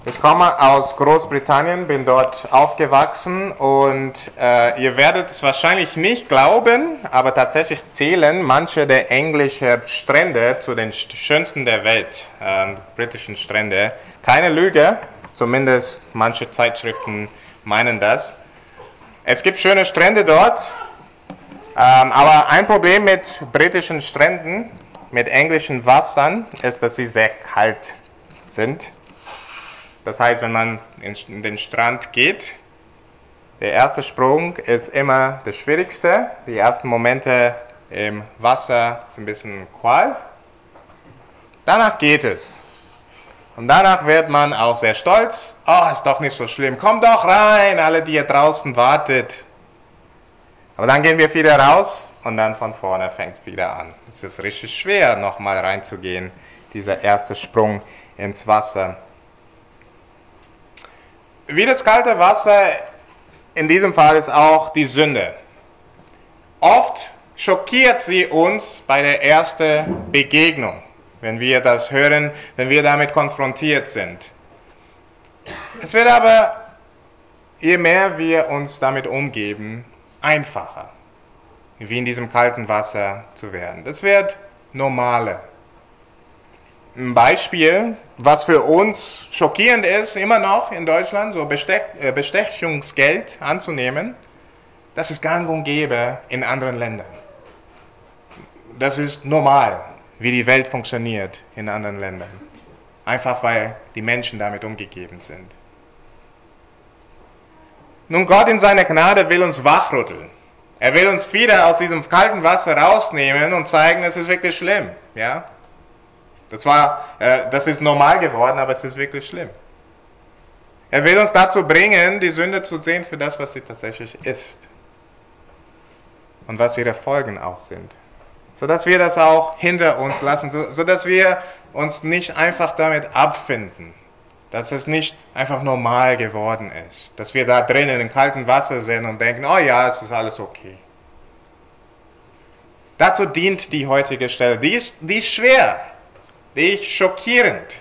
Ich komme aus Großbritannien, bin dort aufgewachsen und ihr werdet es wahrscheinlich nicht glauben, aber tatsächlich zählen manche der englischen Strände zu den schönsten der Welt, britischen Strände. Keine Lüge, zumindest manche Zeitschriften meinen das. Es gibt schöne Strände dort, aber ein Problem mit britischen Stränden, mit englischen Wassern, ist, dass sie sehr kalt sind. Das heißt, wenn man in den Strand geht, der erste Sprung ist immer der schwierigste. Die ersten Momente im Wasser sind ein bisschen Qual. Danach geht es. Und danach wird man auch sehr stolz. Oh, ist doch nicht so schlimm. Komm doch rein, alle, die hier draußen wartet. Aber dann gehen wir wieder raus und dann von vorne fängt es wieder an. Es ist richtig schwer, nochmal reinzugehen, dieser erste Sprung ins Wasser. Wie das kalte Wasser in diesem Fall ist auch die Sünde. Oft schockiert sie uns bei der ersten Begegnung, wenn wir das hören, wenn wir damit konfrontiert sind. Es wird aber, je mehr wir uns damit umgeben, einfacher, wie in diesem kalten Wasser zu werden. Das wird normaler. Ein Beispiel, was für uns schockierend ist, immer noch in Deutschland, so Bestechungsgeld anzunehmen, das ist gang und gäbe in anderen Ländern. Das ist normal, wie die Welt funktioniert in anderen Ländern. Einfach weil die Menschen damit umgegeben sind. Nun, Gott in seiner Gnade will uns wachrütteln. Er will uns wieder aus diesem kalten Wasser rausnehmen und zeigen, es ist wirklich schlimm. Ja? Das ist normal geworden, aber es ist wirklich schlimm. Er will uns dazu bringen, die Sünde zu sehen für das, was sie tatsächlich ist. Und was ihre Folgen auch sind. Sodass wir das auch hinter uns lassen, sodass wir uns nicht einfach damit abfinden. Dass es nicht einfach normal geworden ist. Dass wir da drinnen im kalten Wasser sind und denken, oh ja, es ist alles okay. Dazu dient die heutige Stelle. Die ist schwer. Die ist schockierend.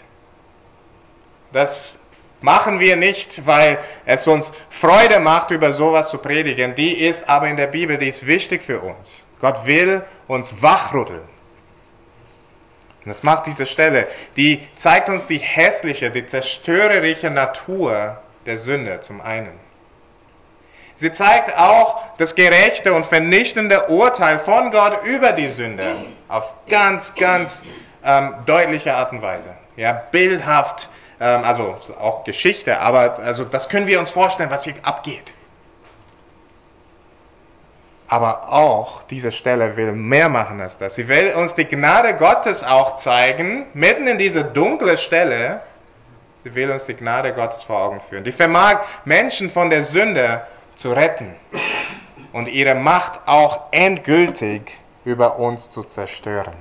Das machen wir nicht, weil es uns Freude macht, über sowas zu predigen. Die ist aber in der Bibel, die ist wichtig für uns. Gott will uns wachrütteln. Und das macht diese Stelle. Die zeigt uns die hässliche, die zerstörerische Natur der Sünde zum einen. Sie zeigt auch das gerechte und vernichtende Urteil von Gott über die Sünde auf ganz deutliche Art und Weise. Ja, bildhaft, also auch Geschichte, aber also das können wir uns vorstellen, was hier abgeht. Aber auch diese Stelle will mehr machen als das. Sie will uns die Gnade Gottes auch zeigen, mitten in diese dunkle Stelle. Sie will uns die Gnade Gottes vor Augen führen. Die vermag Menschen von der Sünde zu retten und ihre Macht auch endgültig über uns zu zerstören.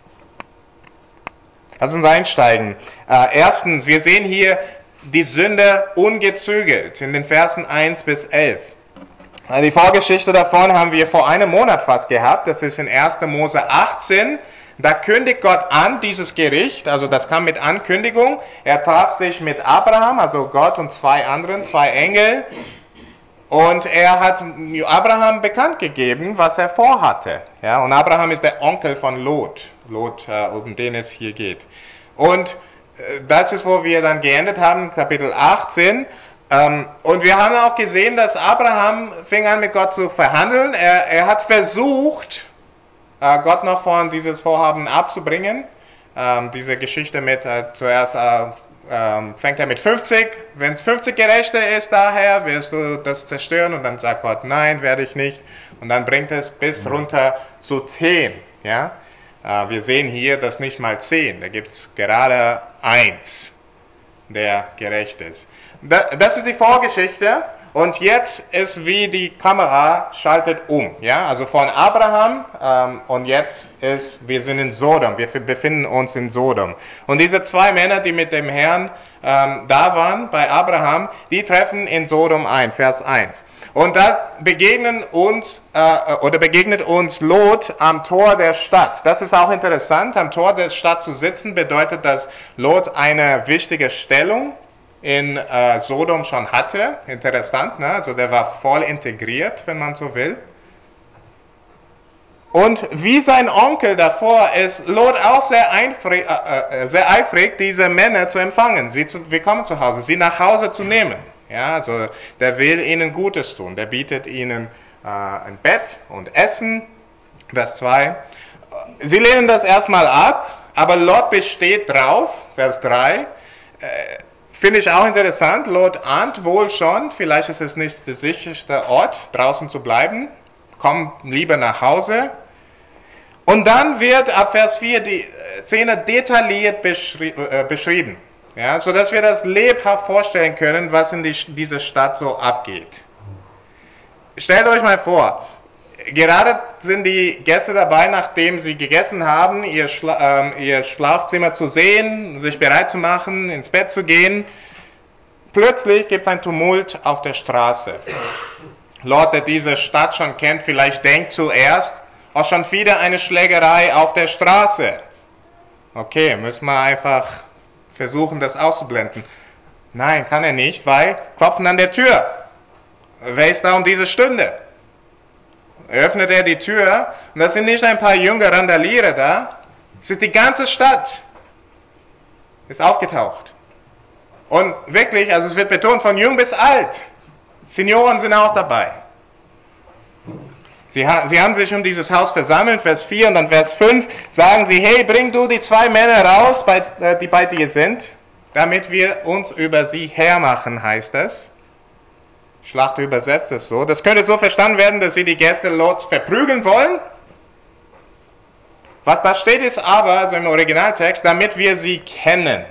Lass uns einsteigen. Erstens, wir sehen hier die Sünde ungezügelt in den Versen 1 bis 11. Die Vorgeschichte davon haben wir vor einem Monat fast gehabt. Das ist in 1. Mose 18. Da kündigt Gott an, dieses Gericht, also das kam mit Ankündigung. Er traf sich mit Abraham, also Gott und zwei Engel. Und er hat Abraham bekannt gegeben, was er vorhatte. Ja, und Abraham ist der Onkel von Lot, um den es hier geht. Und das ist, wo wir dann geendet haben, Kapitel 18. Und wir haben auch gesehen, dass Abraham fing an, mit Gott zu verhandeln. Er hat versucht, Gott noch von dieses Vorhaben abzubringen. Diese Geschichte mit zuerst fängt er mit 50. Wenn es 50 Gerechte ist, daher wirst du das zerstören. Und dann sagt Gott, nein, werde ich nicht. Und dann bringt es bis runter zu 10. Ja? Wir sehen hier, dass nicht mal 10. Da gibt es gerade 1, der gerecht ist. Das ist die Vorgeschichte. Und jetzt ist, wie die Kamera schaltet um. Ja? Also von Abraham und jetzt wir sind in Sodom. Wir befinden uns in Sodom. Und diese zwei Männer, die mit dem Herrn da waren bei Abraham, die treffen in Sodom ein, Vers 1. Und da begegnet uns Lot am Tor der Stadt. Das ist auch interessant. Am Tor der Stadt zu sitzen bedeutet, dass Lot eine wichtige Stellung in Sodom schon hatte. Interessant, ne? Also der war voll integriert, wenn man so will. Und wie sein Onkel davor ist Lot auch sehr eifrig, diese Männer zu empfangen, sie zu willkommen zu Hause, sie nach Hause zu nehmen. Ja, also der will ihnen Gutes tun, der bietet ihnen ein Bett und Essen. Vers 2. Sie lehnen das erstmal ab, aber Lot besteht drauf. Vers 3. Finde ich auch interessant. Lot ahnt wohl schon, vielleicht ist es nicht der sicherste Ort, draußen zu bleiben. Komm lieber nach Hause. Und dann wird ab Vers 4 die Szene detailliert beschrieben, ja, sodass wir das lebhaft vorstellen können, was in dieser Stadt so abgeht. Stellt euch mal vor, gerade sind die Gäste dabei, nachdem sie gegessen haben, ihr Schlafzimmer zu sehen, sich bereit zu machen, ins Bett zu gehen. Plötzlich gibt es ein Tumult auf der Straße. Lot, der diese Stadt schon kennt, vielleicht denkt zuerst, auch schon wieder eine Schlägerei auf der Straße. Okay, müssen wir einfach versuchen, das auszublenden. Nein, kann er nicht, weil klopfen an der Tür. Wer ist da um diese Stunde? Öffnet er die Tür und das sind nicht ein paar junge Randalierer da, es ist die ganze Stadt. Ist aufgetaucht. Und wirklich, also es wird betont, von jung bis alt. Senioren sind auch dabei. Sie haben sich um dieses Haus versammelt, Vers 4 und dann Vers 5, sagen sie, hey, bring du die 2 Männer raus, die bei dir sind, damit wir uns über sie hermachen, heißt es. Schlachter übersetzt es so. Das könnte so verstanden werden, dass sie die Gäste Lots verprügeln wollen. Was da steht ist aber, also im Originaltext, damit wir sie kennen.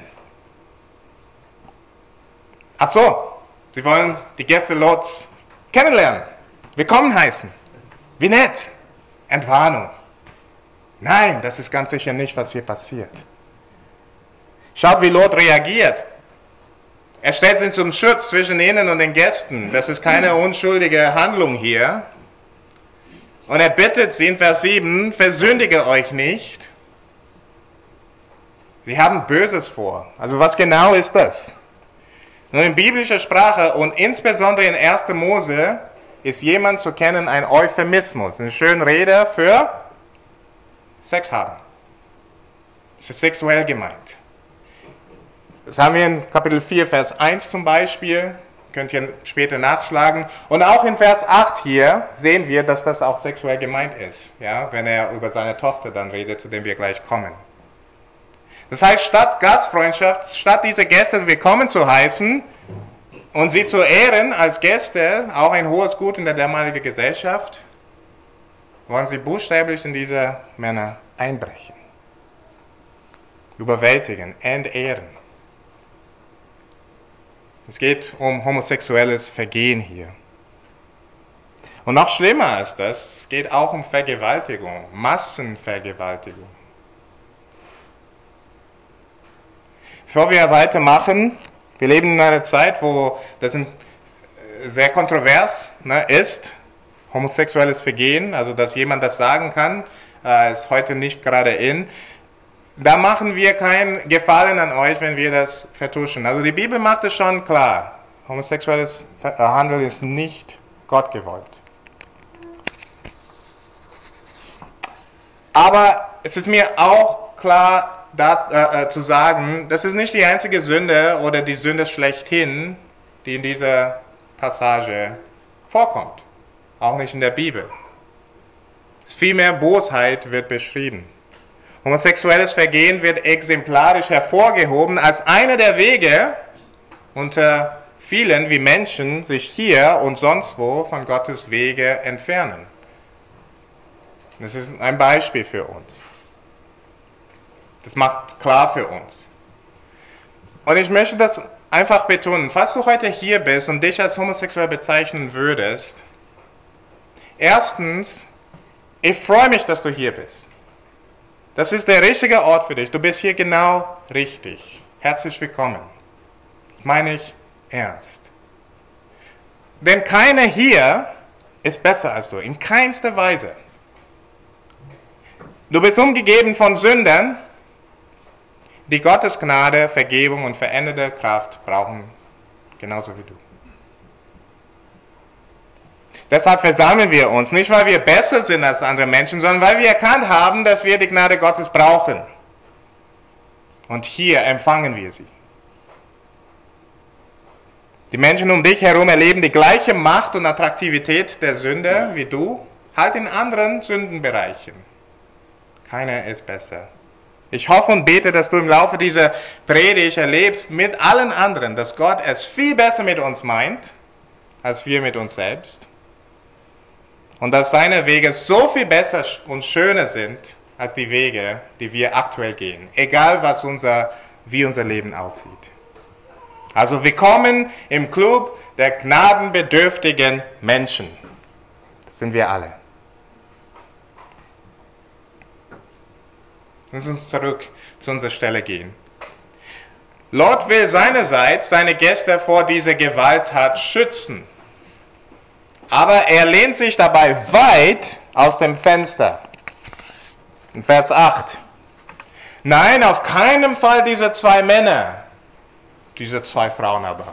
Ach so, sie wollen die Gäste Lots kennenlernen, willkommen heißen. Wie nett. Entwarnung. Nein, das ist ganz sicher nicht, was hier passiert. Schaut, wie Lot reagiert. Er stellt sich zum Schutz zwischen ihnen und den Gästen. Das ist keine unschuldige Handlung hier. Und er bittet sie in Vers 7, versündige euch nicht. Sie haben Böses vor. Also was genau ist das? Nun, in biblischer Sprache und insbesondere in 1. Mose ist jemand zu kennen ein Euphemismus, eine schöne Rede für Sex haben. Das ist sexuell gemeint. Das haben wir in Kapitel 4, Vers 1 zum Beispiel, könnt ihr später nachschlagen. Und auch in Vers 8 hier sehen wir, dass das auch sexuell gemeint ist, ja, wenn er über seine Tochter dann redet, zu dem wir gleich kommen. Das heißt, statt Gastfreundschaft, statt diese Gäste willkommen zu heißen, und sie zu ehren als Gäste, auch ein hohes Gut in der damaligen Gesellschaft, wollen sie buchstäblich in diese Männer einbrechen. Überwältigen, entehren. Es geht um homosexuelles Vergehen hier. Und noch schlimmer als das, es geht auch um Vergewaltigung, Massenvergewaltigung. Bevor wir weitermachen, wir leben in einer Zeit, wo das sehr kontrovers ist, homosexuelles Vergehen, also dass jemand das sagen kann, ist heute nicht gerade in. Da machen wir keinen Gefallen an euch, wenn wir das vertuschen. Also die Bibel macht es schon klar, homosexuelles Handeln ist nicht Gott gewollt. Aber es ist mir auch klar, zu sagen, das ist nicht die einzige Sünde oder die Sünde schlechthin, die in dieser Passage vorkommt. Auch nicht in der Bibel. Vielmehr Bosheit wird beschrieben. Homosexuelles Vergehen wird exemplarisch hervorgehoben als einer der Wege unter vielen, wie Menschen sich hier und sonst wo von Gottes Wege entfernen. Das ist ein Beispiel für uns. Das macht klar für uns. Und ich möchte das einfach betonen. Falls du heute hier bist und dich als homosexuell bezeichnen würdest, erstens, ich freue mich, dass du hier bist. Das ist der richtige Ort für dich. Du bist hier genau richtig. Herzlich willkommen. Das meine ich ernst. Denn keiner hier ist besser als du. In keinster Weise. Du bist umgeben von Sündern, die Gottes Gnade, Vergebung und veränderte Kraft brauchen genauso wie du. Deshalb versammeln wir uns, nicht weil wir besser sind als andere Menschen, sondern weil wir erkannt haben, dass wir die Gnade Gottes brauchen. Und hier empfangen wir sie. Die Menschen um dich herum erleben die gleiche Macht und Attraktivität der Sünde wie du, halt in anderen Sündenbereichen. Keiner ist besser. Ich hoffe und bete, dass du im Laufe dieser Predigt erlebst mit allen anderen, dass Gott es viel besser mit uns meint, als wir mit uns selbst. Und dass seine Wege so viel besser und schöner sind, als die Wege, die wir aktuell gehen. Egal, wie unser Leben aussieht. Also willkommen im Club der gnadenbedürftigen Menschen. Das sind wir alle. Lass uns zurück zu unserer Stelle gehen. Lot will seinerseits seine Gäste vor dieser Gewalttat schützen. Aber er lehnt sich dabei weit aus dem Fenster. In Vers 8. Nein, auf keinen Fall diese zwei Männer. Diese zwei Frauen aber.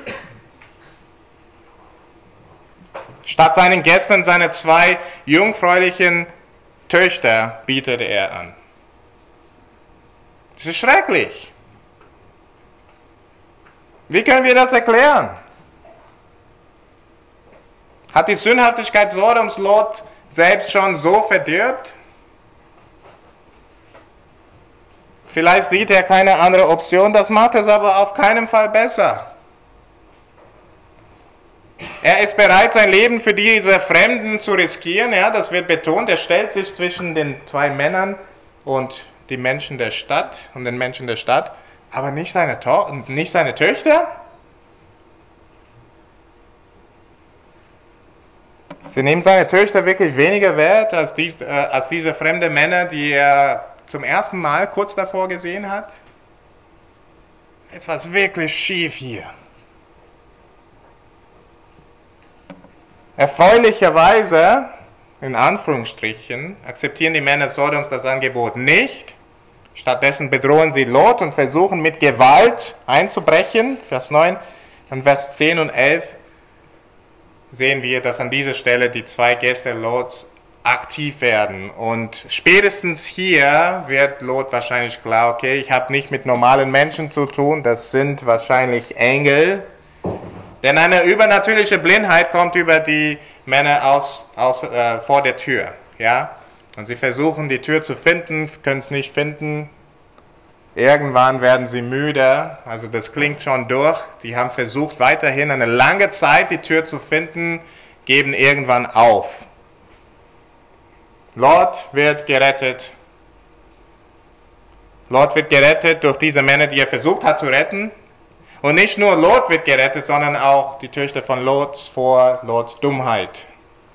Statt seinen Gästen seine zwei jungfräulichen Töchter bietet er an. Das ist schrecklich. Wie können wir das erklären? Hat die Sündhaftigkeit Sodoms Lot selbst schon so verdirbt? Vielleicht sieht er keine andere Option, das macht es aber auf keinen Fall besser. Er ist bereit, sein Leben für diese Fremden zu riskieren, ja, das wird betont. Er stellt sich zwischen den zwei Männern und die Menschen der Stadt und den Menschen der Stadt, aber nicht seine Töchter? Sie nehmen seine Töchter wirklich weniger wert als diese fremden Männer, die er zum ersten Mal kurz davor gesehen hat? Jetzt war es wirklich schief hier. Erfreulicherweise, in Anführungsstrichen, akzeptieren die Männer Sodoms das Angebot nicht. Stattdessen bedrohen sie Lot und versuchen mit Gewalt einzubrechen. Vers 9 und Vers 10 und 11 sehen wir, dass an dieser Stelle die zwei Gäste Lots aktiv werden. Und spätestens hier wird Lot wahrscheinlich klar, okay, ich habe nicht mit normalen Menschen zu tun, das sind wahrscheinlich Engel. Denn eine übernatürliche Blindheit kommt über die Männer vor der Tür. Ja? Und sie versuchen die Tür zu finden, können es nicht finden. Irgendwann werden sie müde, also das klingt schon durch. Sie haben versucht weiterhin eine lange Zeit die Tür zu finden, geben irgendwann auf. Lot wird gerettet. Lot wird gerettet durch diese Männer, die er versucht hat zu retten. Und nicht nur Lot wird gerettet, sondern auch die Töchter von Lot vor Lots Dummheit.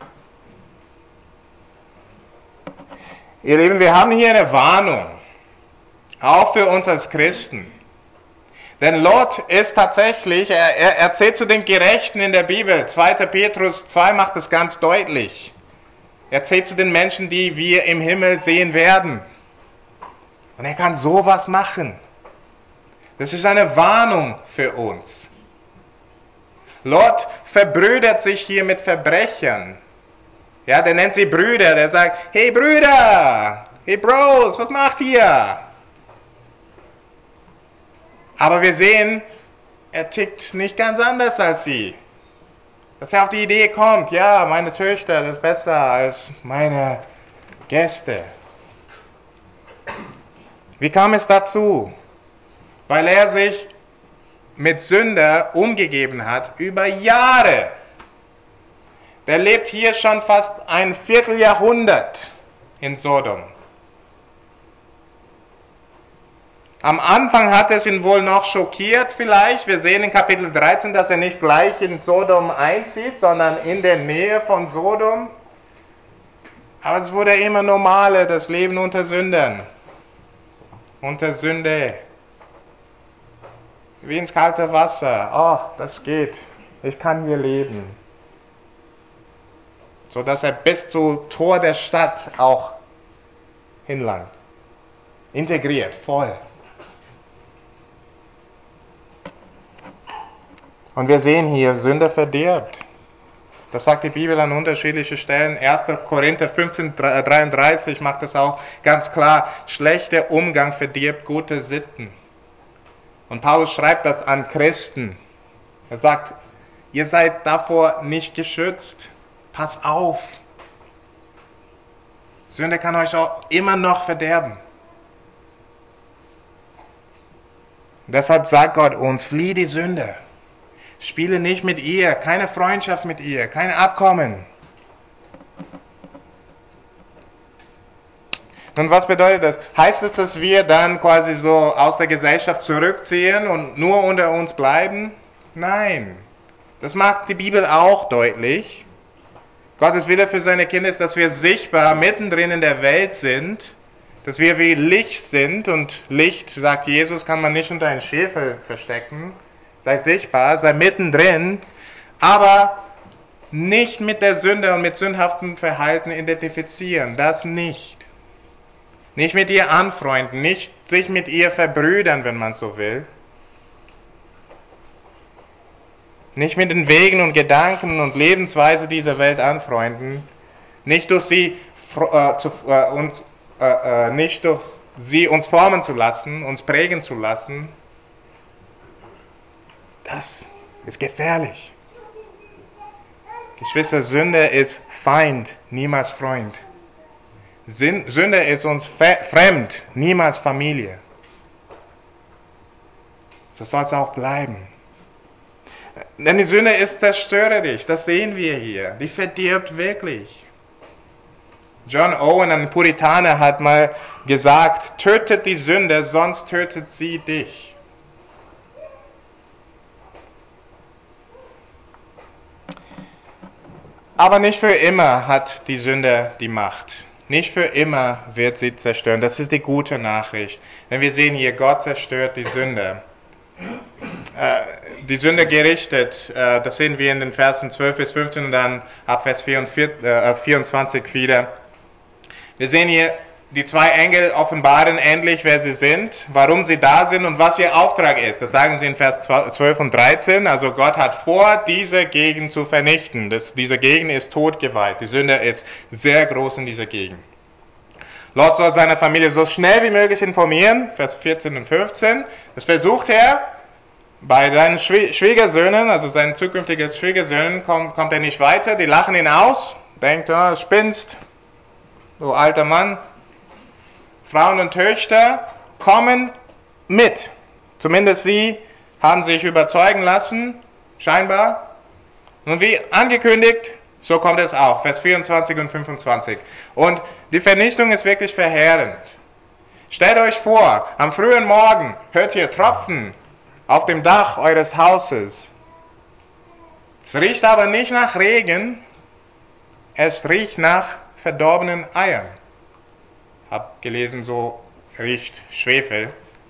Ihr Lieben, wir haben hier eine Warnung, auch für uns als Christen. Denn Lot ist tatsächlich, er zählt zu den Gerechten in der Bibel. 2. Petrus 2 macht es ganz deutlich. Er zählt zu den Menschen, die wir im Himmel sehen werden. Und er kann sowas machen. Das ist eine Warnung für uns. Lot verbrüdert sich hier mit Verbrechern. Ja, der nennt sie Brüder, der sagt, hey Brüder, hey Bros, was macht ihr? Aber wir sehen, er tickt nicht ganz anders als sie. Dass er auf die Idee kommt, ja, meine Töchter, das ist besser als meine Gäste. Wie kam es dazu? Weil er sich mit Sünder umgegeben hat über Jahre. Der lebt hier schon fast ein Vierteljahrhundert in Sodom. Am Anfang hat es ihn wohl noch schockiert vielleicht. Wir sehen in Kapitel 13, dass er nicht gleich in Sodom einzieht, sondern in der Nähe von Sodom. Aber es wurde immer normaler, das Leben unter Sündern. Unter Sünde. Wie ins kalte Wasser. Oh, das geht. Ich kann hier leben. So dass er bis zum Tor der Stadt auch hinlangt. Integriert, voll. Und wir sehen hier, Sünde verdirbt. Das sagt die Bibel an unterschiedlichen Stellen. 1. Korinther 15,33 macht es auch ganz klar. Schlechter Umgang verdirbt gute Sitten. Und Paulus schreibt das an Christen. Er sagt, ihr seid davor nicht geschützt. Pass auf. Sünde kann euch auch immer noch verderben. Und deshalb sagt Gott uns, flieh die Sünde. Spiele nicht mit ihr, keine Freundschaft mit ihr, kein Abkommen. Und was bedeutet das? Heißt es, dass wir dann quasi so aus der Gesellschaft zurückziehen und nur unter uns bleiben? Nein. Das macht die Bibel auch deutlich. Gottes Wille für seine Kinder ist, dass wir sichtbar mittendrin in der Welt sind, dass wir wie Licht sind. Und Licht, sagt Jesus, kann man nicht unter einen Schäfer verstecken. Sei sichtbar, sei mittendrin, aber nicht mit der Sünde und mit sündhaftem Verhalten identifizieren. Das nicht. Nicht mit ihr anfreunden, nicht sich mit ihr verbrüdern, wenn man so will. Nicht mit den Wegen und Gedanken und Lebensweise dieser Welt anfreunden. Nicht durch sie uns formen zu lassen, uns prägen zu lassen. Das ist gefährlich. Geschwister, Sünde ist Feind, niemals Freund. Sünde ist uns fremd, niemals Familie. So soll es auch bleiben. Denn die Sünde ist zerstörerisch, das sehen wir hier. Die verdirbt wirklich. John Owen, ein Puritaner, hat mal gesagt, tötet die Sünde, sonst tötet sie dich. Aber nicht für immer hat die Sünde die Macht. Nicht für immer wird sie zerstören. Das ist die gute Nachricht. Denn wir sehen hier, Gott zerstört die Sünde. Die Sünde gerichtet, das sehen wir in den Versen 12 bis 15 und dann ab Vers 24 wieder. Wir sehen hier, die zwei Engel offenbaren endlich, wer sie sind, warum sie da sind und was ihr Auftrag ist. Das sagen sie in Vers 12 und 13. Also Gott hat vor, diese Gegend zu vernichten. Diese Gegend ist totgeweiht. Die Sünde ist sehr groß in dieser Gegend. Lot soll seine Familie so schnell wie möglich informieren. Vers 14 und 15. Das versucht er. Bei seinen Schwiegersöhnen, also seinen zukünftigen Schwiegersöhnen, kommt er nicht weiter. Die lachen ihn aus. Denkt, oh, spinnst, du alter Mann. Frauen und Töchter kommen mit. Zumindest sie haben sich überzeugen lassen, scheinbar. Und wie angekündigt, so kommt es auch. Vers 24 und 25. Und die Vernichtung ist wirklich verheerend. Stellt euch vor, am frühen Morgen hört ihr Tropfen auf dem Dach eures Hauses. Es riecht aber nicht nach Regen, es riecht nach verdorbenen Eiern. Hab gelesen, so riecht Schwefel.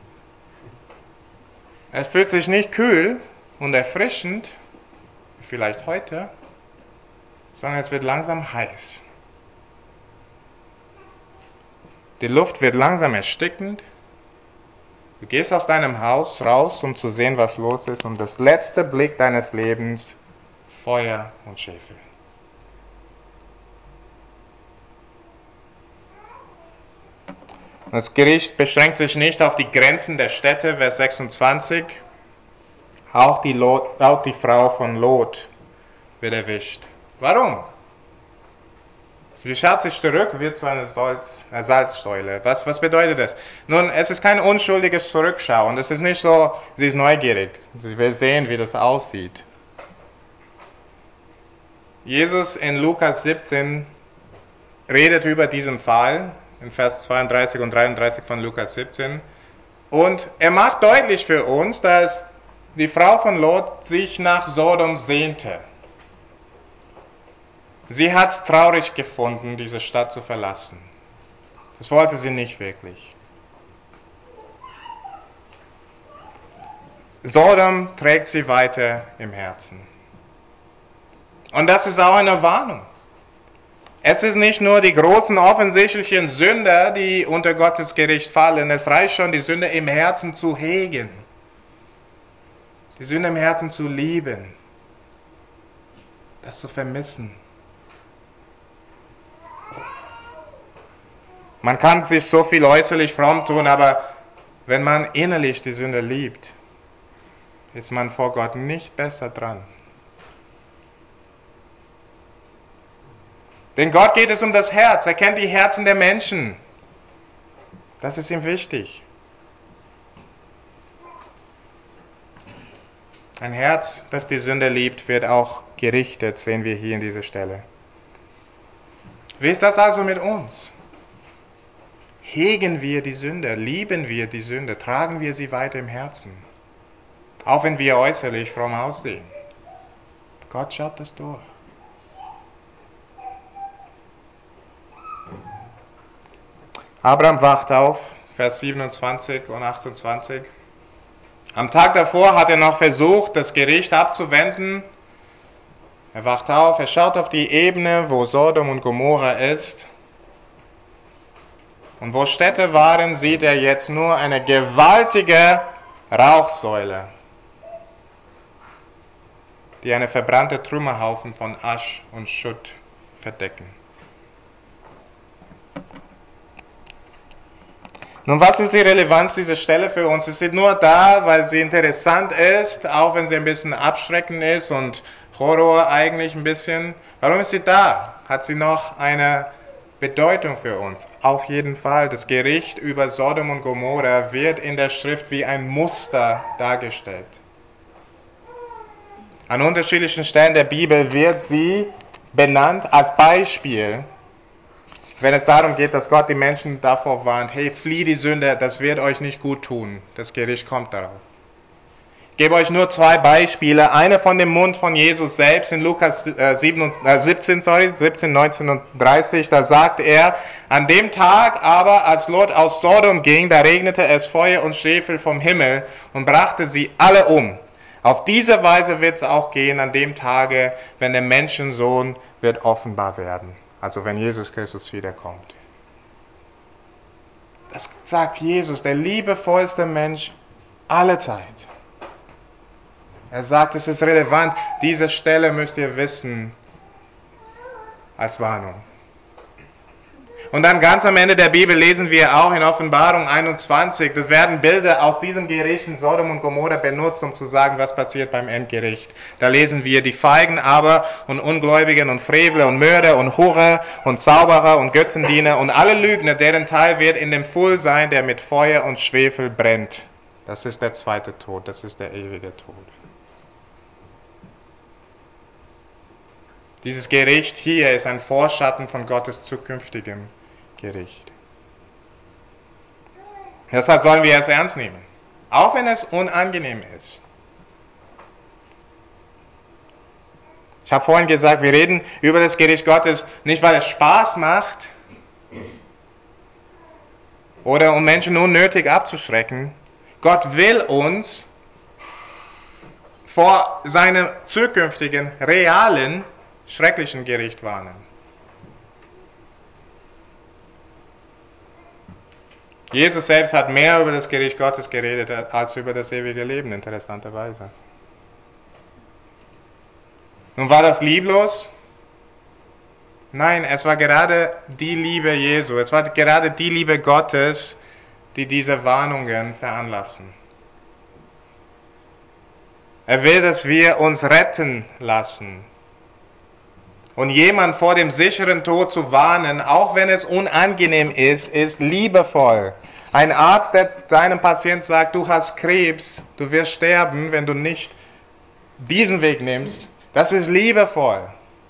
Es fühlt sich nicht kühl und erfrischend, vielleicht heute, sondern es wird langsam heiß. Die Luft wird langsam erstickend. Du gehst aus deinem Haus raus, um zu sehen, was los ist, und das letzte Blick deines Lebens, Feuer und Schwefel. Das Gericht beschränkt sich nicht auf die Grenzen der Städte, Vers 26. Auch die Frau von Lot wird erwischt. Warum? Sie schaut sich zurück, wird zu einer Salzsäule. Was bedeutet das? Nun, es ist kein unschuldiges Zurückschauen. Es ist nicht so, sie ist neugierig. Sie will sehen, wie das aussieht. Jesus in Lukas 17 redet über diesen Fall, in Vers 32 und 33 von Lukas 17. Und er macht deutlich für uns, dass die Frau von Lot sich nach Sodom sehnte. Sie hat es traurig gefunden, diese Stadt zu verlassen. Das wollte sie nicht wirklich. Sodom trägt sie weiter im Herzen. Und das ist auch eine Warnung. Es ist nicht nur die großen offensichtlichen Sünder, die unter Gottes Gericht fallen. Es reicht schon, die Sünde im Herzen zu hegen. die Sünde im Herzen zu lieben, das zu vermissen. Man kann sich so viel äußerlich fromm tun, aber wenn man innerlich die Sünde liebt, ist man vor Gott nicht besser dran. Denn Gott geht es um das Herz. Er kennt die Herzen der Menschen. Das ist ihm wichtig. Ein Herz, das die Sünde liebt, wird auch gerichtet, sehen wir hier in dieser Stelle. Wie ist das also mit uns? Hegen wir die Sünde, lieben wir die Sünde, tragen wir sie weiter im Herzen, auch wenn wir äußerlich fromm aussehen. Gott schaut das durch. Abraham wacht auf, Vers 27 und 28. Am Tag davor hat er noch versucht, das Gericht abzuwenden. Er wacht auf, er schaut auf die Ebene, wo Sodom und Gomorra ist. Und wo Städte waren, sieht er jetzt nur eine gewaltige Rauchsäule, die eine verbrannte Trümmerhaufen von Asch und Schutt verdecken. Nun, was ist die Relevanz dieser Stelle für uns? Sie ist nur da, weil sie interessant ist, auch wenn sie ein bisschen abschreckend ist und Horror eigentlich ein bisschen. Warum ist sie da? Hat sie noch eine Bedeutung für uns? Auf jeden Fall. Das Gericht über Sodom und Gomorra wird in der Schrift wie ein Muster dargestellt. An unterschiedlichen Stellen der Bibel wird sie benannt als Beispiel, wenn es darum geht, dass Gott die Menschen davor warnt, hey, flieh die Sünde, das wird euch nicht gut tun. Das Gericht kommt darauf. Ich gebe euch nur zwei Beispiele. Eine von dem Mund von Jesus selbst in Lukas 17, 19 und 30. Da sagt er, an dem Tag aber, als Lot aus Sodom ging, da regnete es Feuer und Schwefel vom Himmel und brachte sie alle um. Auf diese Weise wird es auch gehen an dem Tage, wenn der Menschensohn wird offenbar werden. Also wenn Jesus Christus wiederkommt. Das sagt Jesus, der liebevollste Mensch aller Zeit. Er sagt, es ist relevant, diese Stelle müsst ihr wissen als Warnung. Und dann ganz am Ende der Bibel lesen wir auch in Offenbarung 21, das werden Bilder aus diesem Gericht in Sodom und Gomorra benutzt, um zu sagen, was passiert beim Endgericht. Da lesen wir die Feigen aber und Ungläubigen und Frevler und Mörder und Hurer und Zauberer und Götzendiener und alle Lügner, deren Teil wird in dem Pfuhl sein, der mit Feuer und Schwefel brennt. Das ist der zweite Tod, das ist der ewige Tod. Dieses Gericht hier ist ein Vorschatten von Gottes zukünftigem Gericht. Deshalb sollen wir es ernst nehmen, auch wenn es unangenehm ist. Ich habe vorhin gesagt, wir reden über das Gericht Gottes nicht, weil es Spaß macht oder um Menschen unnötig abzuschrecken. Gott will uns vor seinem zukünftigen, realen, schrecklichen Gericht warnen. Jesus selbst hat mehr über das Gericht Gottes geredet als über das ewige Leben, interessanterweise. Nun war das lieblos? Nein, es war gerade die Liebe Jesu, es war gerade die Liebe Gottes, die diese Warnungen veranlassen. Er will, dass wir uns retten lassen. Und jemand vor dem sicheren Tod zu warnen, auch wenn es unangenehm ist liebevoll. Ein Arzt, der seinem Patienten sagt, du hast Krebs, du wirst sterben, wenn du nicht diesen Weg nimmst, das ist liebevoll.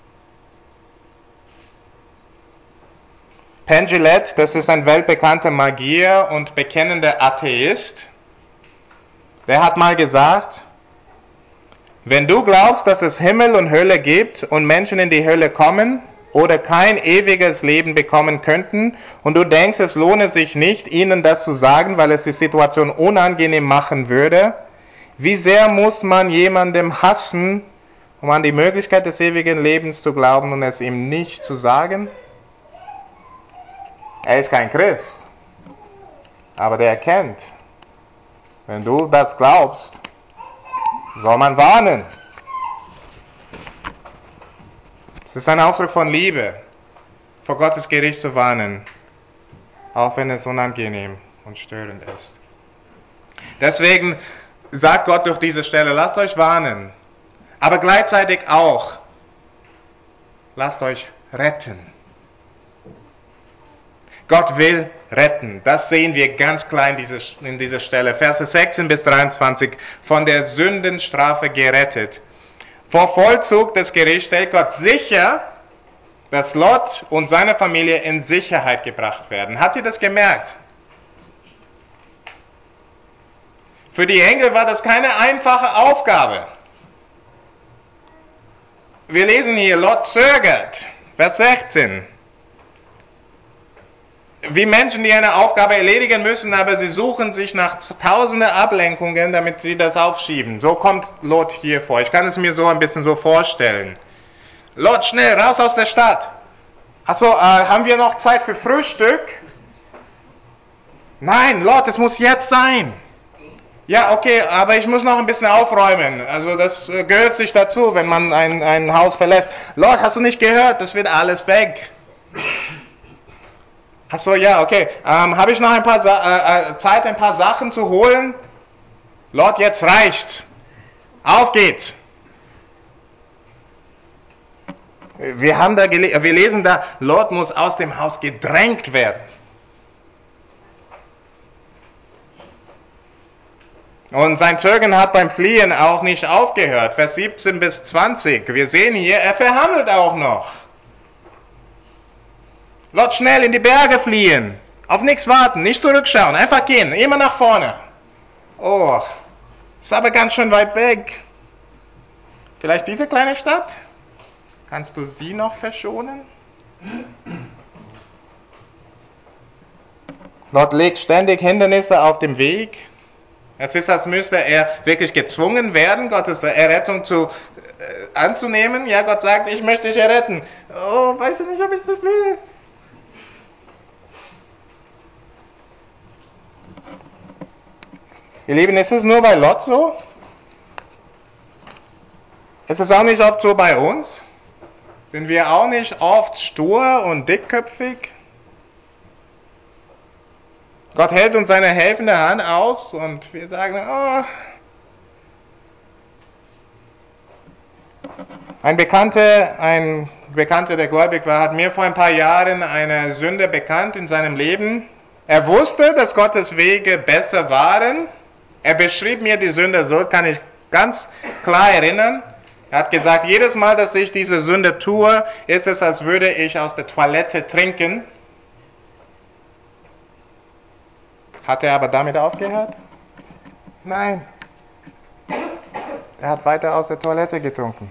Penn Jillette, das ist ein weltbekannter Magier und bekennender Atheist, der hat mal gesagt, wenn du glaubst, dass es Himmel und Hölle gibt und Menschen in die Hölle kommen oder kein ewiges Leben bekommen könnten und du denkst, es lohne sich nicht, ihnen das zu sagen, weil es die Situation unangenehm machen würde, wie sehr muss man jemandem hassen, um an die Möglichkeit des ewigen Lebens zu glauben und es ihm nicht zu sagen? Er ist kein Christ, aber der erkennt, wenn du das glaubst, soll man warnen. Es ist ein Ausdruck von Liebe, vor Gottes Gericht zu warnen, auch wenn es unangenehm und störend ist. Deswegen sagt Gott durch diese Stelle, lasst euch warnen, aber gleichzeitig auch, lasst euch retten. Gott will retten. Das sehen wir ganz klein in dieser Stelle. Verse 16 bis 23. Von der Sündenstrafe gerettet. Vor Vollzug des Gerichts stellt Gott sicher, dass Lot und seine Familie in Sicherheit gebracht werden. Habt ihr das gemerkt? Für die Engel war das keine einfache Aufgabe. Wir lesen hier, Lot zögert. Vers 16. Wie Menschen, die eine Aufgabe erledigen müssen, aber sie suchen sich nach tausenden Ablenkungen, damit sie das aufschieben. So kommt Lot hier vor. Ich kann es mir so ein bisschen so vorstellen. Lot, schnell, raus aus der Stadt. Achso, haben wir noch Zeit für Frühstück? Nein, Lot, es muss jetzt sein. Ja, okay, aber ich muss noch ein bisschen aufräumen. Also das gehört sich dazu, wenn man ein Haus verlässt. Lot, hast du nicht gehört? Das wird alles weg. Achso, ja, okay. Habe ich noch ein paar Zeit, ein paar Sachen zu holen? Lot, jetzt reicht's. Auf geht's. Wir lesen da, Lot muss aus dem Haus gedrängt werden. Und sein Zögern hat beim Fliehen auch nicht aufgehört. Vers 17 bis 20. Wir sehen hier, er verhandelt auch noch. Lot, schnell in die Berge fliehen. Auf nichts warten, nicht zurückschauen, einfach gehen, immer nach vorne. Oh, ist aber ganz schön weit weg. Vielleicht diese kleine Stadt? Kannst du sie noch verschonen? Lot legt ständig Hindernisse auf dem Weg. Es ist, als müsste er wirklich gezwungen werden, Gottes Errettung anzunehmen. Ja, Gott sagt, ich möchte dich erretten. Oh, weiß ich nicht, ob ich das will. Ihr Lieben, ist es nur bei Lot so? Ist es auch nicht oft so bei uns? Sind wir auch nicht oft stur und dickköpfig? Gott hält uns seine helfende Hand aus und wir sagen, oh. Ein Bekannter, der gläubig war, hat mir vor ein paar Jahren eine Sünde bekannt in seinem Leben. Er wusste, dass Gottes Wege besser waren. Er beschrieb mir die Sünde, so kann ich ganz klar erinnern. Er hat gesagt, jedes Mal, dass ich diese Sünde tue, ist es, als würde ich aus der Toilette trinken. Hat er aber damit aufgehört? Nein. Er hat weiter aus der Toilette getrunken.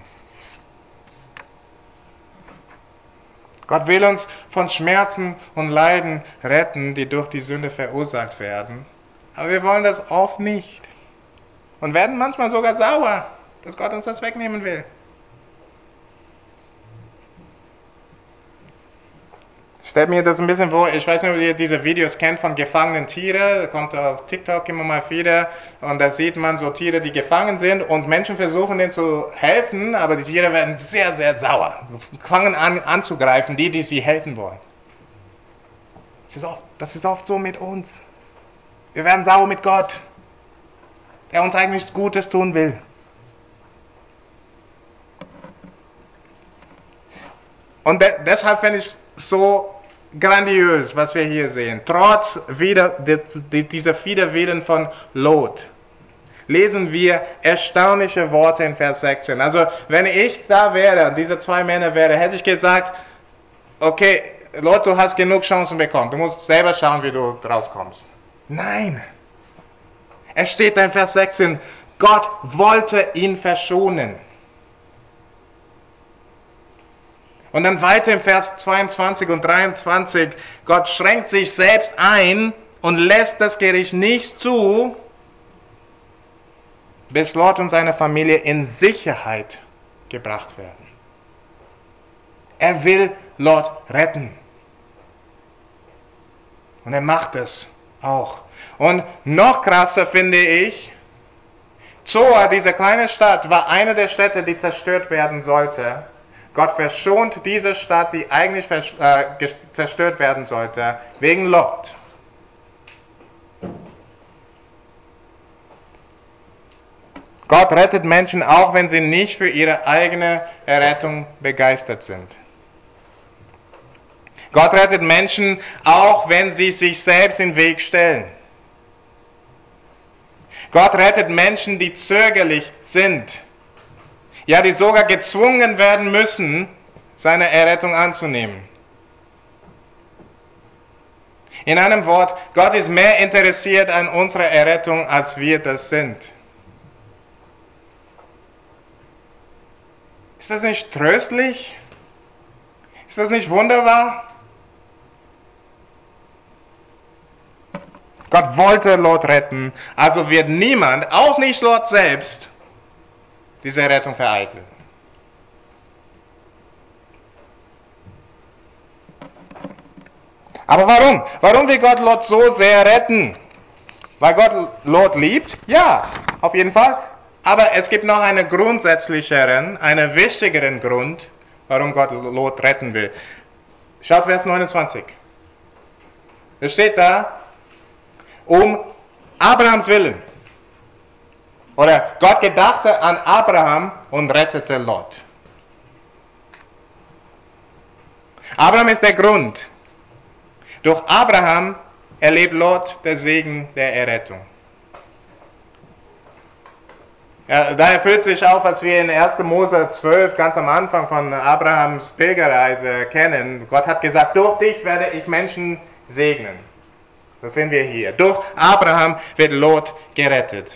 Gott will uns von Schmerzen und Leiden retten, die durch die Sünde verursacht werden. Aber wir wollen das oft nicht. Und werden manchmal sogar sauer, dass Gott uns das wegnehmen will. Stellt mir das ein bisschen vor, ich weiß nicht, ob ihr diese Videos kennt von gefangenen Tieren, das kommt auf TikTok immer mal wieder und da sieht man so Tiere, die gefangen sind und Menschen versuchen denen zu helfen, aber die Tiere werden sehr, sehr sauer, fangen an anzugreifen, die sie helfen wollen. Das ist oft so mit uns. Wir werden sauer mit Gott, der uns eigentlich Gutes tun will. Und deshalb finde ich so grandios, was wir hier sehen. Trotz dieser Widerwillen von Lot lesen wir erstaunliche Worte in Vers 16. Also wenn ich da wäre und diese zwei Männer wäre, hätte ich gesagt, okay, Lot, du hast genug Chancen bekommen. Du musst selber schauen, wie du rauskommst. Nein. Es steht in Vers 16, Gott wollte ihn verschonen. Und dann weiter im Vers 22 und 23, Gott schränkt sich selbst ein und lässt das Gericht nicht zu, bis Lot und seine Familie in Sicherheit gebracht werden. Er will Lot retten. Und er macht es auch. Und noch krasser finde ich, Zoar, diese kleine Stadt, war eine der Städte, die zerstört werden sollte. Gott verschont diese Stadt, die eigentlich zerstört werden sollte, wegen Lot. Gott rettet Menschen, auch wenn sie nicht für ihre eigene Errettung begeistert sind. Gott rettet Menschen, auch wenn sie sich selbst in den Weg stellen. Gott rettet Menschen, die zögerlich sind. Ja, die sogar gezwungen werden müssen, seine Errettung anzunehmen. In einem Wort, Gott ist mehr interessiert an unserer Errettung, als wir das sind. Ist das nicht tröstlich? Ist das nicht wunderbar? Gott wollte Lot retten, also wird niemand, auch nicht Lot selbst, diese Rettung vereiteln. Aber warum? Warum will Gott Lot so sehr retten? Weil Gott Lot liebt? Ja, auf jeden Fall. Aber es gibt noch einen grundsätzlicheren, einen wichtigeren Grund, warum Gott Lot retten will. Schaut Vers 29. Es steht da, um Abrahams Willen. Oder Gott gedachte an Abraham und rettete Lot. Abraham ist der Grund. Durch Abraham erlebt Lot der Segen der Errettung. Ja, da erfüllt sich auch, was wir in 1. Mose 12 ganz am Anfang von Abrahams Pilgerreise kennen. Gott hat gesagt, durch dich werde ich Menschen segnen. Das sehen wir hier. Durch Abraham wird Lot gerettet.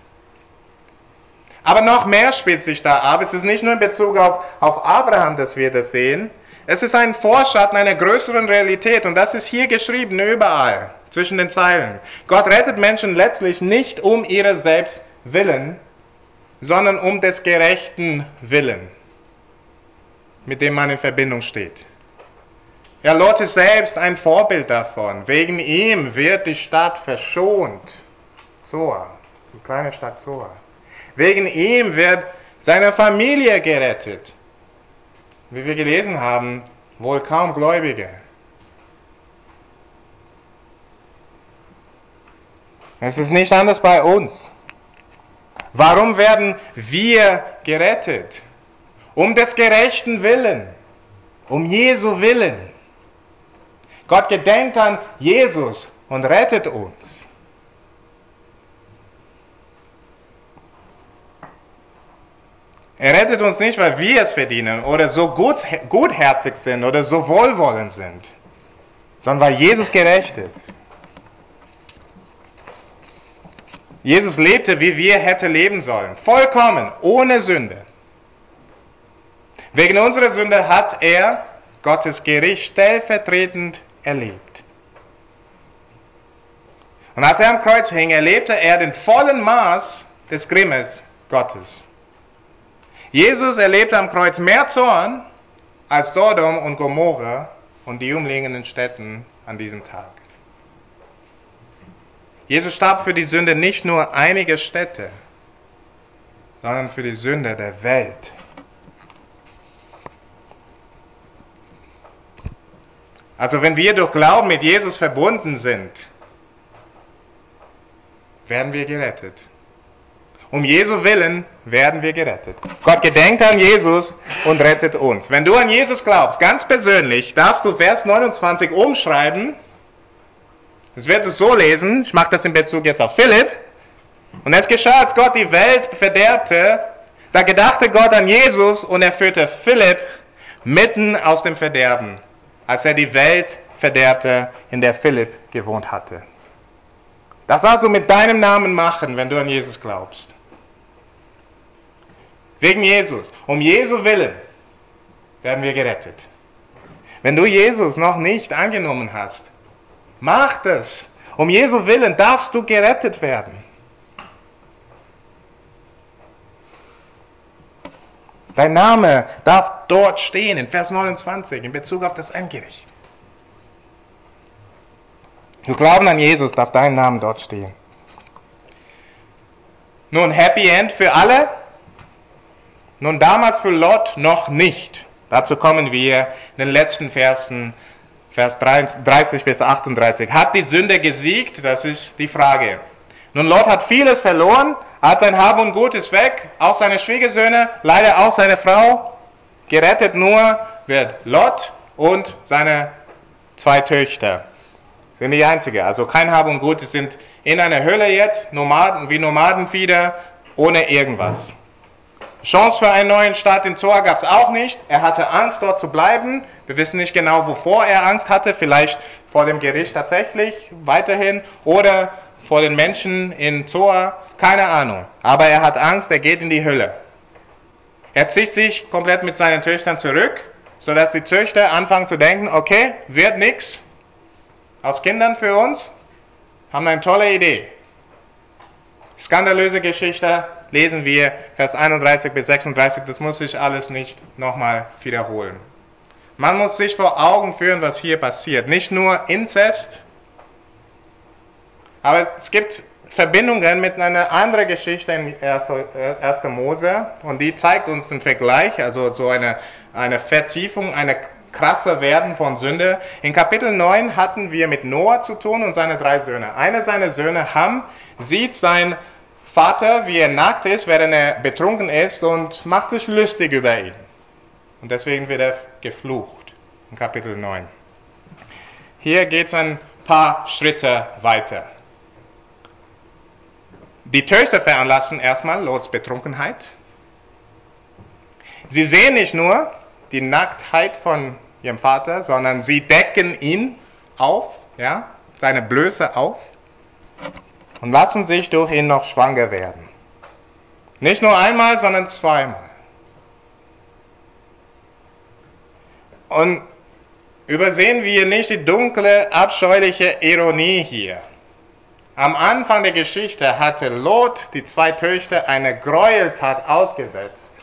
Aber noch mehr spielt sich da ab. Es ist nicht nur in Bezug auf Abraham, dass wir das sehen. Es ist ein Vorschatten einer größeren Realität und das ist hier geschrieben, überall, zwischen den Zeilen. Gott rettet Menschen letztlich nicht um ihre selbst Willen, sondern um des gerechten Willen, mit dem man in Verbindung steht. Ja, Lot ist selbst ein Vorbild davon. Wegen ihm wird die Stadt verschont. Zoar, die kleine Stadt Zoar. Wegen ihm wird seine Familie gerettet. Wie wir gelesen haben, wohl kaum Gläubige. Es ist nicht anders bei uns. Warum werden wir gerettet? Um des gerechten Willen, um Jesu Willen. Gott gedenkt an Jesus und rettet uns. Er rettet uns nicht, weil wir es verdienen oder so gutherzig sind oder so wohlwollend sind, sondern weil Jesus gerecht ist. Jesus lebte, wie wir hätten leben sollen, vollkommen, ohne Sünde. Wegen unserer Sünde hat er Gottes Gericht stellvertretend erlebt. Und als er am Kreuz hing, erlebte er den vollen Maß des Grimmes Gottes. Jesus erlebte am Kreuz mehr Zorn als Sodom und Gomorra und die umliegenden Städten an diesem Tag. Jesus starb für die Sünde nicht nur einiger Städte, sondern für die Sünde der Welt. Also wenn wir durch Glauben mit Jesus verbunden sind, werden wir gerettet. Um Jesu Willen werden wir gerettet. Gott gedenkt an Jesus und rettet uns. Wenn du an Jesus glaubst, ganz persönlich, darfst du Vers 29 umschreiben. Es wird es so lesen, ich mache das in Bezug jetzt auf Philipp. Und es geschah, als Gott die Welt verderbte, da gedachte Gott an Jesus und er führte Philipp mitten aus dem Verderben, als er die Welt verderbte, in der Philipp gewohnt hatte. Das sollst du mit deinem Namen machen, wenn du an Jesus glaubst. Wegen Jesus, um Jesu Willen, werden wir gerettet. Wenn du Jesus noch nicht angenommen hast, mach das. Um Jesu Willen darfst du gerettet werden. Dein Name darf dort stehen, in Vers 29, in Bezug auf das Endgericht. Du Glauben an Jesus darf dein Name dort stehen. Nun, Happy End für alle? Nun, damals für Lot noch nicht. Dazu kommen wir in den letzten Versen, Vers 30 bis 38. Hat die Sünde gesiegt? Das ist die Frage. Nun, Lot hat vieles verloren, hat sein Hab und Gut ist weg, auch seine Schwiegersöhne, leider auch seine Frau. Gerettet nur wird Lot und seine 2 Töchter. Sind die einzige. Also kein Hab und Gut, sie sind in einer Höhle jetzt, wie Nomadenfieder, ohne irgendwas. Chance für einen neuen Start in Zoar gab es auch nicht. Er hatte Angst, dort zu bleiben. Wir wissen nicht genau, wovor er Angst hatte. Vielleicht vor dem Gericht tatsächlich weiterhin oder vor den Menschen in Zoar. Keine Ahnung. Aber er hat Angst, er geht in die Hölle. Er zieht sich komplett mit seinen Töchtern zurück, sodass die Töchter anfangen zu denken, okay, wird nichts aus Kindern für uns. Haben eine tolle Idee. Skandalöse Geschichte. Lesen wir Vers 31 bis 36, das muss ich alles nicht nochmal wiederholen. Man muss sich vor Augen führen, was hier passiert. Nicht nur Inzest, aber es gibt Verbindungen mit einer anderen Geschichte in 1. Mose und die zeigt uns den Vergleich, also so eine Vertiefung, eine krasse Werden von Sünde. In Kapitel 9 hatten wir mit Noah zu tun und seine 3 Söhne. Einer seiner Söhne, Ham, sieht sein Vater, wie er nackt ist, während er betrunken ist und macht sich lustig über ihn. Und deswegen wird er geflucht in Kapitel 9. Hier geht es ein paar Schritte weiter. Die Töchter veranlassen erstmal Lots Betrunkenheit. Sie sehen nicht nur die Nacktheit von ihrem Vater, sondern sie decken ihn auf, ja, seine Blöße auf. Und lassen sich durch ihn noch schwanger werden. Nicht nur einmal, sondern 2-mal. Und übersehen wir nicht die dunkle, abscheuliche Ironie hier. Am Anfang der Geschichte hatte Lot, die 2 Töchter, eine Gräueltat ausgesetzt.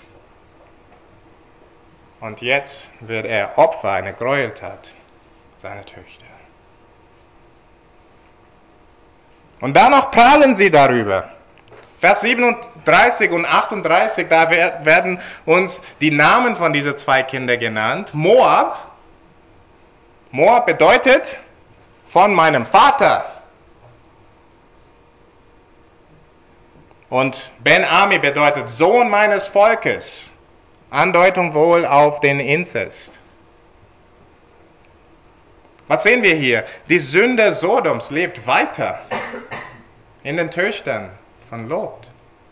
Und jetzt wird er Opfer einer Gräueltat seiner Töchter. Und dann noch prahlen sie darüber. Vers 37 und 38, da werden uns die Namen von diesen 2 Kindern genannt. Moab. Moab bedeutet von meinem Vater. Und Ben-Ami bedeutet Sohn meines Volkes. Andeutung wohl auf den Inzest. Was sehen wir hier? Die Sünde Sodoms lebt weiter in den Töchtern von Lot.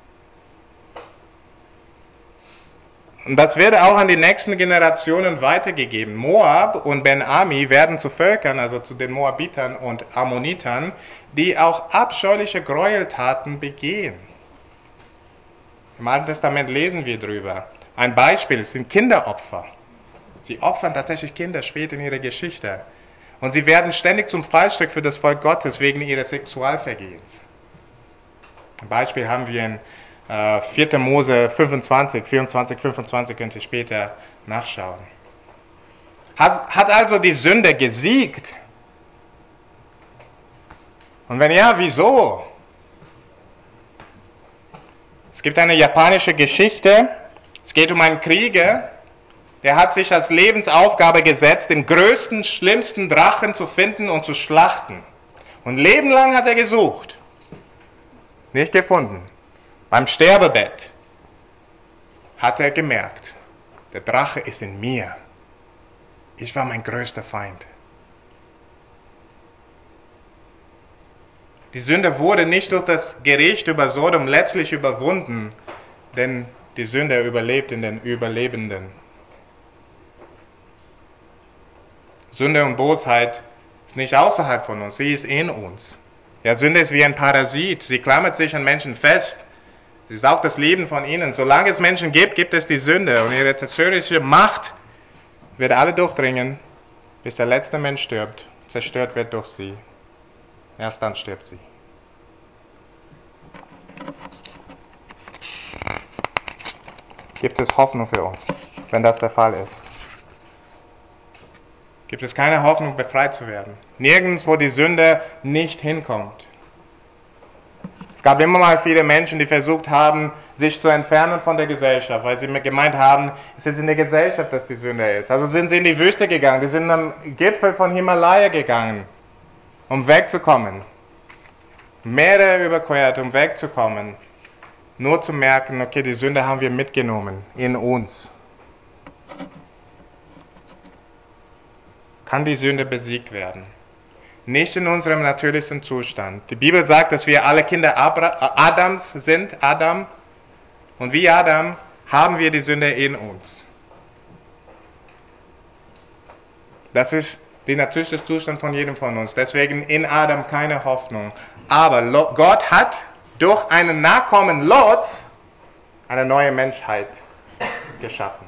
Und das wird auch an die nächsten Generationen weitergegeben. Moab und Ben-Ami werden zu Völkern, also zu den Moabitern und Ammonitern, die auch abscheuliche Gräueltaten begehen. Im Alten Testament lesen wir drüber. Ein Beispiel sind Kinderopfer. Sie opfern tatsächlich Kinder später in ihrer Geschichte. Und sie werden ständig zum Fallstrick für das Volk Gottes wegen ihres Sexualvergehens. Ein Beispiel haben wir in 4. Mose 24, 24, 25, könnt ihr später nachschauen. Hat also die Sünde gesiegt? Und wenn ja, wieso? Es gibt eine japanische Geschichte. Es geht um einen Krieger, der hat sich als Lebensaufgabe gesetzt, den größten, schlimmsten Drachen zu finden und zu schlachten. Und lebenlang hat er gesucht. Nicht gefunden. Beim Sterbebett hat er gemerkt, der Drache ist in mir. Ich war mein größter Feind. Die Sünde wurde nicht durch das Gericht über Sodom letztlich überwunden, denn die Sünde überlebt in den Überlebenden. Sünde und Bosheit ist nicht außerhalb von uns, sie ist in uns. Ja, Sünde ist wie ein Parasit, sie klammert sich an Menschen fest, sie saugt das Leben von ihnen. Solange es Menschen gibt, gibt es die Sünde und ihre zerstörerische Macht wird alle durchdringen, bis der letzte Mensch stirbt, zerstört wird durch sie. Erst dann stirbt sie. Gibt es Hoffnung für uns, wenn das der Fall ist? Gibt es keine Hoffnung, befreit zu werden? Nirgends, wo die Sünde nicht hinkommt. gab immer mal viele Menschen, die versucht haben, sich zu entfernen von der Gesellschaft, weil sie gemeint haben, es ist in der Gesellschaft, dass die Sünde ist. Also sind sie in die Wüste gegangen, die sind am Gipfel von Himalaya gegangen, um wegzukommen. Meere überquert, um wegzukommen. Nur zu merken, okay, die Sünde haben wir mitgenommen in uns. Kann die Sünde besiegt werden? Nicht in unserem natürlichen Zustand. Die Bibel sagt, dass wir alle Kinder Adams sind, Adam. Und wie Adam haben wir die Sünde in uns. Das ist der natürliche Zustand von jedem von uns. Deswegen in Adam keine Hoffnung. Aber Gott hat durch einen Nachkommen Lots eine neue Menschheit geschaffen.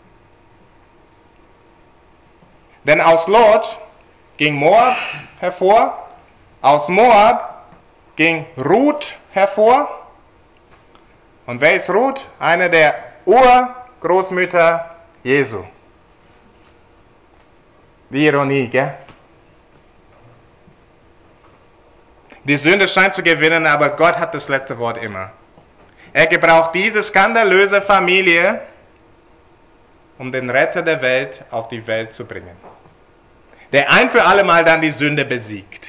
Denn aus Lot ging Moab hervor, aus Moab ging Ruth hervor. Und wer ist Ruth? Eine der Urgroßmütter Jesu. Die Ironie, gell? Die Sünde scheint zu gewinnen, aber Gott hat das letzte Wort immer. Er gebraucht diese skandalöse Familie, um den Retter der Welt auf die Welt zu bringen. Der ein für alle Mal dann die Sünde besiegt.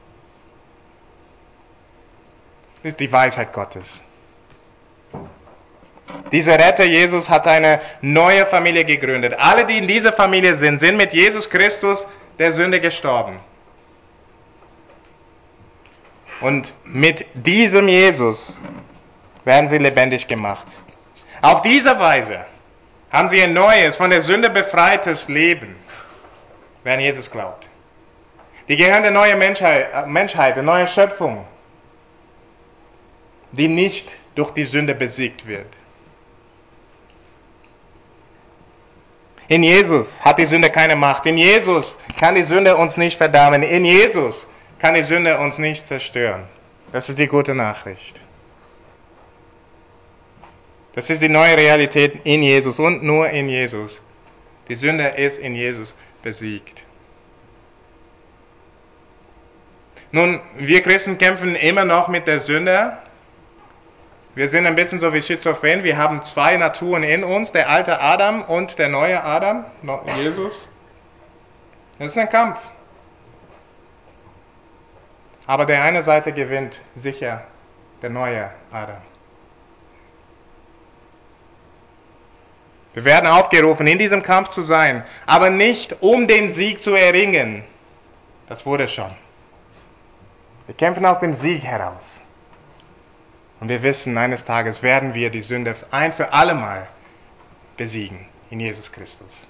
Das ist die Weisheit Gottes. Dieser Retter Jesus hat eine neue Familie gegründet. Alle, die in dieser Familie sind, sind mit Jesus Christus der Sünde gestorben. Und mit diesem Jesus werden sie lebendig gemacht. Auf diese Weise haben sie ein neues, von der Sünde befreites Leben, wer an Jesus glaubt. Die gehören der neuen Menschheit, der neuen Schöpfung, die nicht durch die Sünde besiegt wird. In Jesus hat die Sünde keine Macht. In Jesus kann die Sünde uns nicht verdammen. In Jesus kann die Sünde uns nicht zerstören. Das ist die gute Nachricht. Das ist die neue Realität in Jesus und nur in Jesus. Die Sünde ist in Jesus besiegt. Nun, wir Christen kämpfen immer noch mit der Sünde. Wir sind ein bisschen so wie schizophren. Wir haben zwei Naturen in uns, der alte Adam und der neue Adam, Jesus. Das ist ein Kampf. Aber der eine Seite gewinnt sicher der neue Adam. Wir werden aufgerufen, in diesem Kampf zu sein, aber nicht um den Sieg zu erringen. Das wurde schon. Wir kämpfen aus dem Sieg heraus. Und wir wissen, eines Tages werden wir die Sünde ein für alle Mal besiegen in Jesus Christus.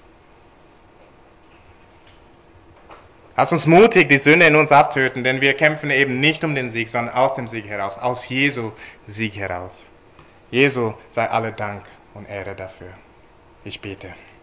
Lass uns mutig die Sünde in uns abtöten, denn wir kämpfen eben nicht um den Sieg, sondern aus dem Sieg heraus, aus Jesu Sieg heraus. Jesu sei alle Dank und Ehre dafür. Ich bete.